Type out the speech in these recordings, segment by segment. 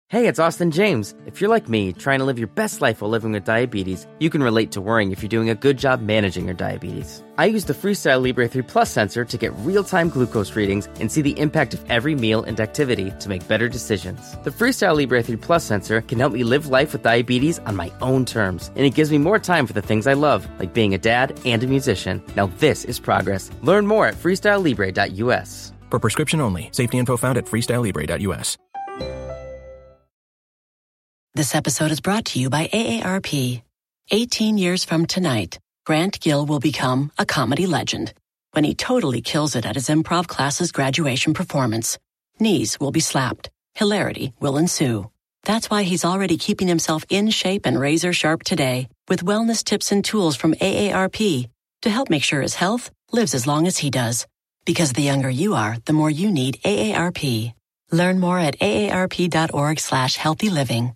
Hey, it's Austin James. If you're like me, trying to live your best life while living with diabetes, you can relate to worrying if you're doing a good job managing your diabetes. I use the Freestyle Libre 3 Plus sensor to get real-time glucose readings and see the impact of every meal and activity to make better decisions. The Freestyle Libre 3 Plus sensor can help me live life with diabetes on my own terms, and it gives me more time for the things I love, like being a dad and a musician. Now this is progress. Learn more at freestylelibre.us. For prescription only. Safety info found at freestylelibre.us. This episode is brought to you by AARP. 18 years from tonight, Grant Gill will become a comedy legend when he totally kills it at his improv class's graduation performance. Knees will be slapped. Hilarity will ensue. That's why he's already keeping himself in shape and razor sharp today with wellness tips and tools from AARP to help make sure his health lives as long as he does. Because the younger you are, the more you need AARP. Learn more at aarp.org/healthyliving.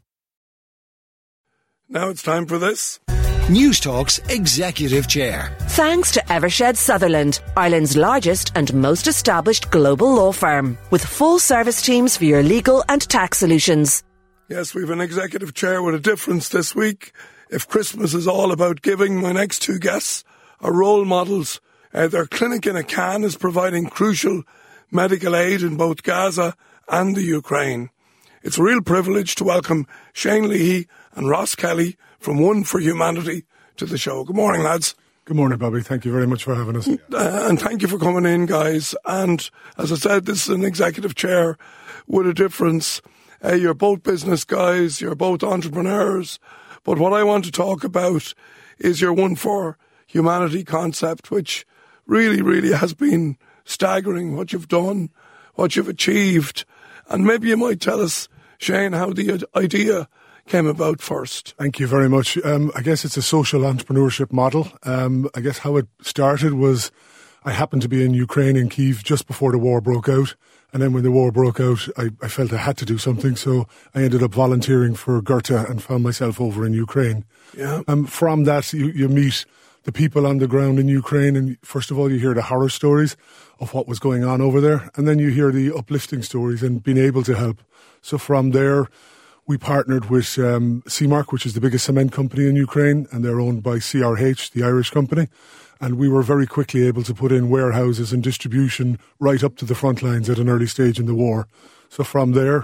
Now it's time for this. Newstalk's Executive Chair. Thanks to Evershed Sutherland, Ireland's largest and most established global law firm, with full service teams for your legal and tax solutions. Yes, we've an Executive Chair with a difference this week. If Christmas is all about giving, my next two guests are role models. Their clinic in a can is providing crucial medical aid in both Gaza and the Ukraine. It's a real privilege to welcome Shane Leahy and Ross Kelly from One for Humanity to the show. Good morning, lads. Good morning, Bobby. Thank you very much for having us. And thank you for coming in, guys. And as I said, this is an Executive Chair with a difference. You're both business guys, you're both entrepreneurs. But what I want to talk about is your One for Humanity concept, which really, really has been staggering, what you've done, what you've achieved. And maybe you might tell us, Shane, how the idea came about first. Thank you very much. I guess it's a social entrepreneurship model. I guess how it started was I happened to be in Ukraine, in Kyiv, just before the war broke out. And then when the war broke out, I felt I had to do something. So I ended up volunteering for Goethe and found myself over in Ukraine. Yeah. From that, you meet the people on the ground in Ukraine. And first of all, you hear the horror stories of what was going on over there. And then you hear the uplifting stories and being able to help. So from there, we partnered with CMark, which is the biggest cement company in Ukraine, and they're owned by CRH, the Irish company. And we were very quickly able to put in warehouses and distribution right up to the front lines at an early stage in the war. So from there,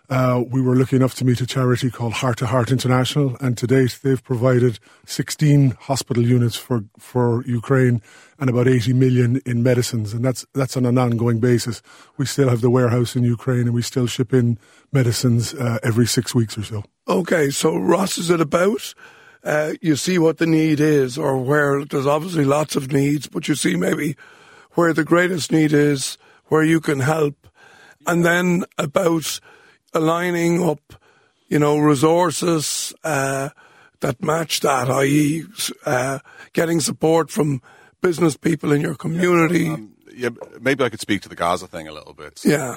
we were lucky enough to meet a charity called Heart to Heart International, and to date they've provided 16 hospital units for Ukraine and about 80 million in medicines, and that's on an ongoing basis. We still have the warehouse in Ukraine and we still ship in medicines every 6 weeks or so. Okay, so Ross, is it about you see what the need is, or where there's obviously lots of needs, but you see maybe where the greatest need is, where you can help, and then about aligning up, resources that match that, i.e. Getting support from business people in your community. Maybe I could speak to the Gaza thing a little bit. Yeah.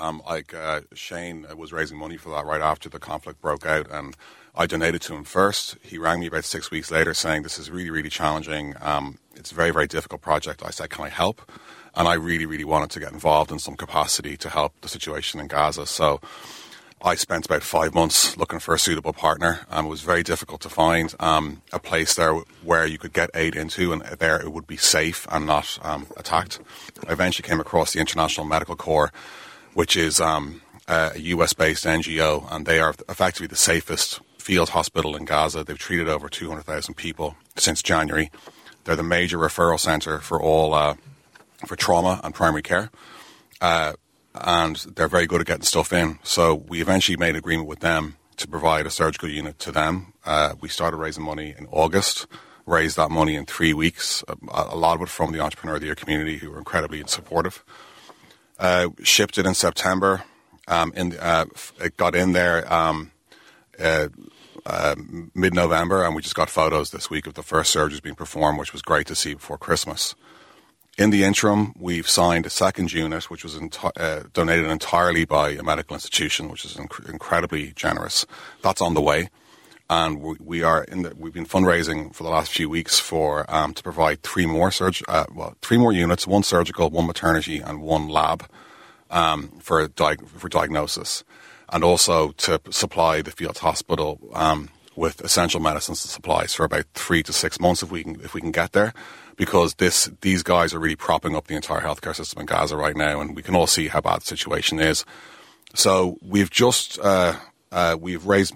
Shane was raising money for that right after the conflict broke out, and I donated to him first. He rang me about 6 weeks later saying, this is really, really challenging. It's a very, very difficult project. I said, can I help? And I really, really wanted to get involved in some capacity to help the situation in Gaza. So I spent about 5 months looking for a suitable partner. It was very difficult to find a place there where you could get aid into, and there it would be safe and not attacked. I eventually came across the International Medical Corps, which is a US-based NGO, and they are effectively the safest field hospital in Gaza. They've treated over 200,000 people since January. They're the major referral centre for all for trauma and primary care. And they're very good at getting stuff in. So we eventually made an agreement with them to provide a surgical unit to them. We started raising money in August, raised that money in 3 weeks, a lot of it from the Entrepreneur of the Year community, who were incredibly supportive. Shipped it in September. It got in there mid-November, and we just got photos this week of the first surgeries being performed, which was great to see before Christmas. In the interim, we've signed a second unit, which was donated entirely by a medical institution, which is incredibly generous. That's on the way, and we've been fundraising for the last few weeks for to provide three more units: one surgical, one maternity, and one lab for diagnosis. and also to supply the Fields Hospital with essential medicines and supplies for about 3 to 6 months if we can get there, because these guys are really propping up the entire healthcare system in Gaza right now, and we can all see how bad the situation is. So we've just raised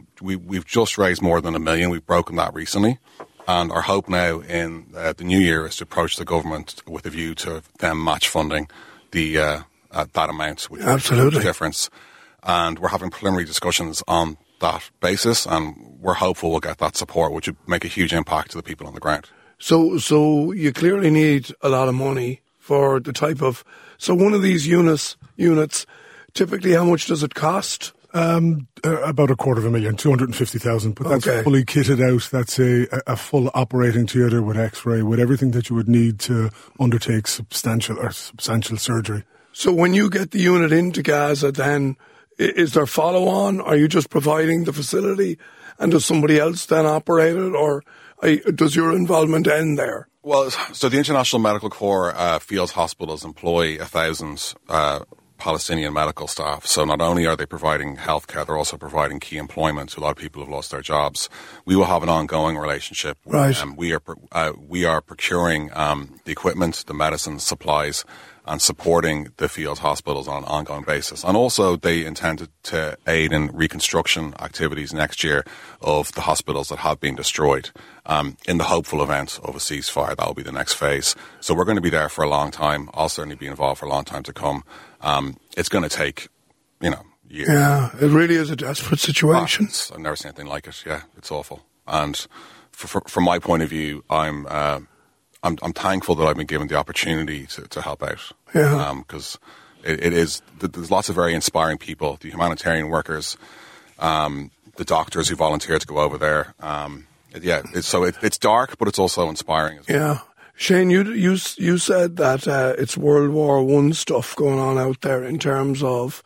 more than $1 million. We've broken that recently, and our hope now in the new year is to approach the government with a view to them match funding that amount, which absolutely makes a difference. And we're having preliminary discussions on that basis, and we're hopeful we'll get that support, which would make a huge impact to the people on the ground. So you clearly need a lot of money for the type of... So one of these units, typically how much does it cost? About $250,000, 250,000, but that's fully kitted out. That's a full operating theatre with X-ray, with everything that you would need to undertake substantial surgery. So when you get the unit into Gaza, then is there follow-on? Are you just providing the facility, and does somebody else then operate it, or does your involvement end there? Well, so the International Medical Corps Fields Hospitals employ 1,000 Palestinian medical staff. So not only are they providing healthcare, they're also providing key employment to a lot of people who've lost their jobs. We will have an ongoing relationship. Right. We are procuring the equipment, the medicines, supplies, and supporting the field hospitals on an ongoing basis. And also they intended to aid in reconstruction activities next year of the hospitals that have been destroyed. In the hopeful event of a ceasefire, that will be the next phase. So we're going to be there for a long time. I'll certainly be involved for a long time to come. It's going to take, years. Yeah, it really is a desperate situation. I've never seen anything like it. Yeah, it's awful. And from my point of view, I'm thankful that I've been given the opportunity to help out. Yeah. Because there's lots of very inspiring people, the humanitarian workers, the doctors who volunteer to go over there. It's dark, but it's also inspiring as well. Yeah. Shane, you said that it's World War I stuff going on out there in terms of,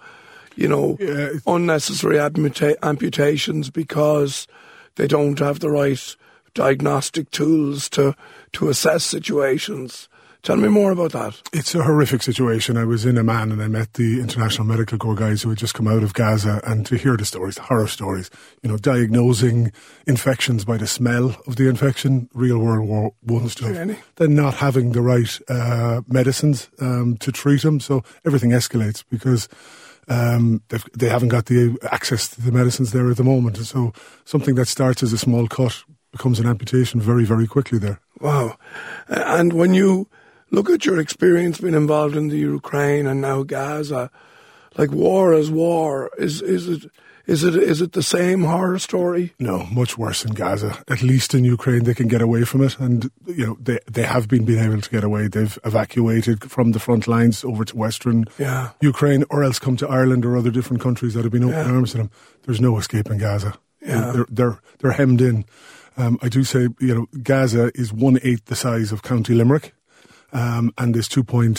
unnecessary amputations because they don't have the right diagnostic tools to assess situations. Tell me more about that. It's a horrific situation. I was in Amman and I met the International Medical Corps guys who had just come out of Gaza, and to hear the stories, horror stories, diagnosing infections by the smell of the infection, real World War I stuff. Really? Then not having the right medicines to treat them, so everything escalates because they haven't got the access to the medicines there at the moment. So something that starts as a small cut becomes an amputation very, very quickly there. Wow. And when you look at your experience being involved in the Ukraine and now Gaza, like war is war. Is it the same horror story? No, much worse in Gaza. At least in Ukraine they can get away from it, and they have been able to get away. They've evacuated from the front lines over to western Ukraine, or else come to Ireland or other different countries that have been open arms to them. There's no escape in Gaza. Yeah. They're hemmed in. I do say, Gaza is 1/8 the size of County Limerick. And there's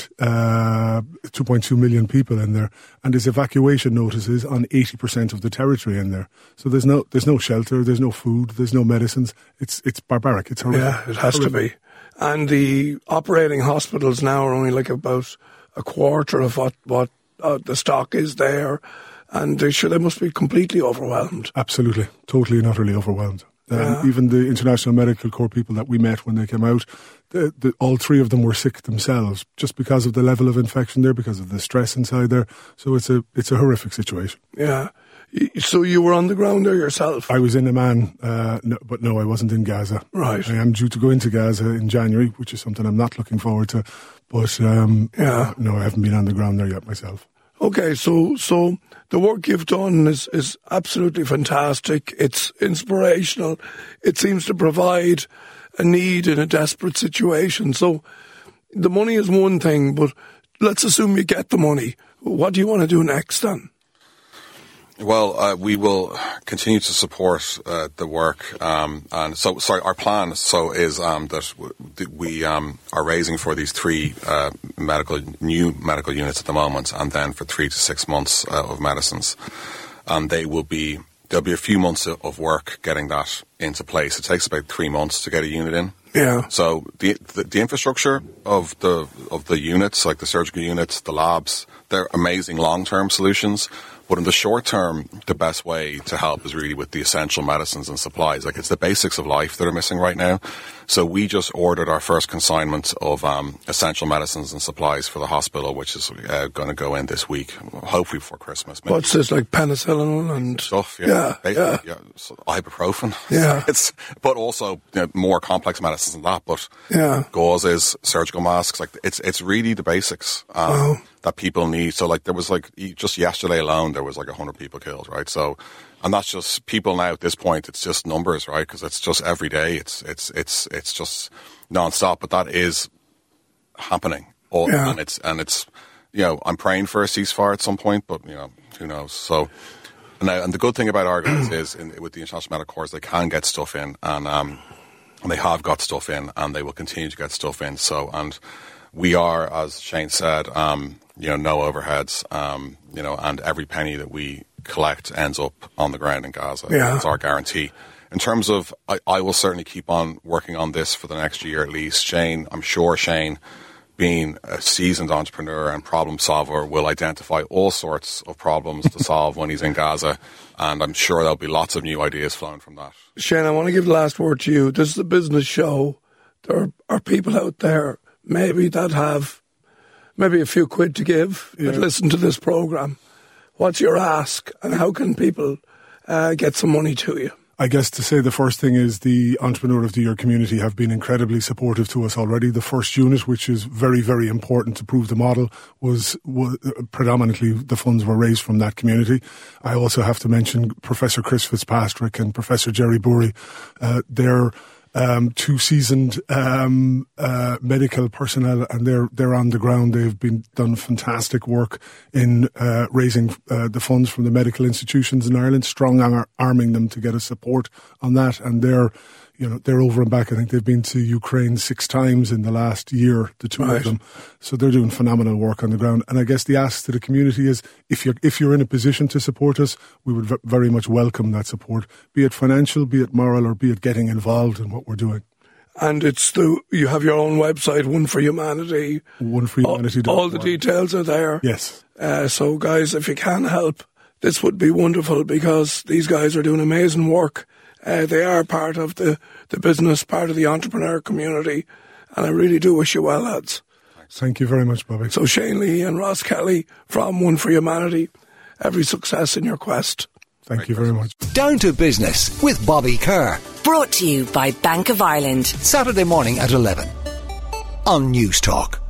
2.2 million people in there, and there's evacuation notices on 80% of the territory in there. So there's no shelter, there's no food, there's no medicines. It's barbaric. It's horrific. Yeah, it has to be. And the operating hospitals now are only like about a quarter of what the stock is there, and they must be completely overwhelmed. Absolutely, totally and utterly overwhelmed. Even the International Medical Corps people that we met when they came out, all three of them were sick themselves just because of the level of infection there, because of the stress inside there. So it's a horrific situation. Yeah. So you were on the ground there yourself? I was in Amman, but no, I wasn't in Gaza. Right. I am due to go into Gaza in January, which is something I'm not looking forward to. But no, I haven't been on the ground there yet myself. Okay, so the work you've done is absolutely fantastic. It's inspirational. It seems to provide a need in a desperate situation. So the money is one thing, but let's assume you get the money. What do you want to do next then? Well, we will continue to support the work, and our plan is that we are raising for these three new medical units at the moment, and then for 3 to 6 months of medicines, and there'll be a few months of work getting that into place. It takes about 3 months to get a unit in. Yeah. So the infrastructure of the units, like the surgical units, the labs, they're amazing long-term solutions. But in the short term, the best way to help is really with the essential medicines and supplies. Like, it's the basics of life that are missing right now. So we just ordered our first consignment of essential medicines and supplies for the hospital, which is going to go in this week, hopefully before Christmas. Maybe. What's this, like penicillin and stuff? Yeah. So ibuprofen. Yeah. But also more complex medicines than that. But gauzes, surgical masks, like it's really the basics that people need. So like there was like just yesterday alone, there was like 100 people killed, right? So. And that's just people now at this point. It's just numbers, right? Because it's just every day. It's just non-stop. But that is happening. And it's I'm praying for a ceasefire at some point. But who knows? So and the good thing about our guys is with the International Medical Corps, they can get stuff in, and they have got stuff in, and they will continue to get stuff in. So and we are, as Shane said, no overheads, and every penny that we collect ends up on the ground in Gaza. Yeah. That's our guarantee. In terms of, I will certainly keep on working on this for the next year at least. I'm sure Shane, being a seasoned entrepreneur and problem solver, will identify all sorts of problems to solve when he's in Gaza, and I'm sure there'll be lots of new ideas flowing from that. Shane, I want to give the last word to you. This is a business show. There are people out there maybe that have maybe a few quid to give that listen to this programme. What's your ask, and how can people get some money to you? I guess to say the first thing is the Entrepreneur of the Year community have been incredibly supportive to us already. The first unit, which is very, very important to prove the model, was predominantly the funds were raised from that community. I also have to mention Professor Chris Fitzpatrick and Professor Jerry Burry. They're two seasoned medical personnel, and they're on the ground. They've done fantastic work in raising the funds from the medical institutions in Ireland, strong arming them to get us support on that. And they're over and back. I think they've been to Ukraine 6 times in the last year, the two of them. So they're doing phenomenal work on the ground. And I guess the ask to the community is, if you're in a position to support us, we would very much welcome that support, be it financial, be it moral, or be it getting involved in what we're doing. And you have your own website, One for Humanity. OneForHumanity.org. All the details are there. Yes. So guys, if you can help, this would be wonderful, because these guys are doing amazing work. They are part of the business, part of the entrepreneur community, and I really do wish you well, lads. Thank you very much, Bobby. So Shane Lee and Ross Kelly from One for Humanity, every success in your quest. Thank you very much. Down to Business with Bobby Kerr. Brought to you by Bank of Ireland. Saturday morning at 11 on News Talk.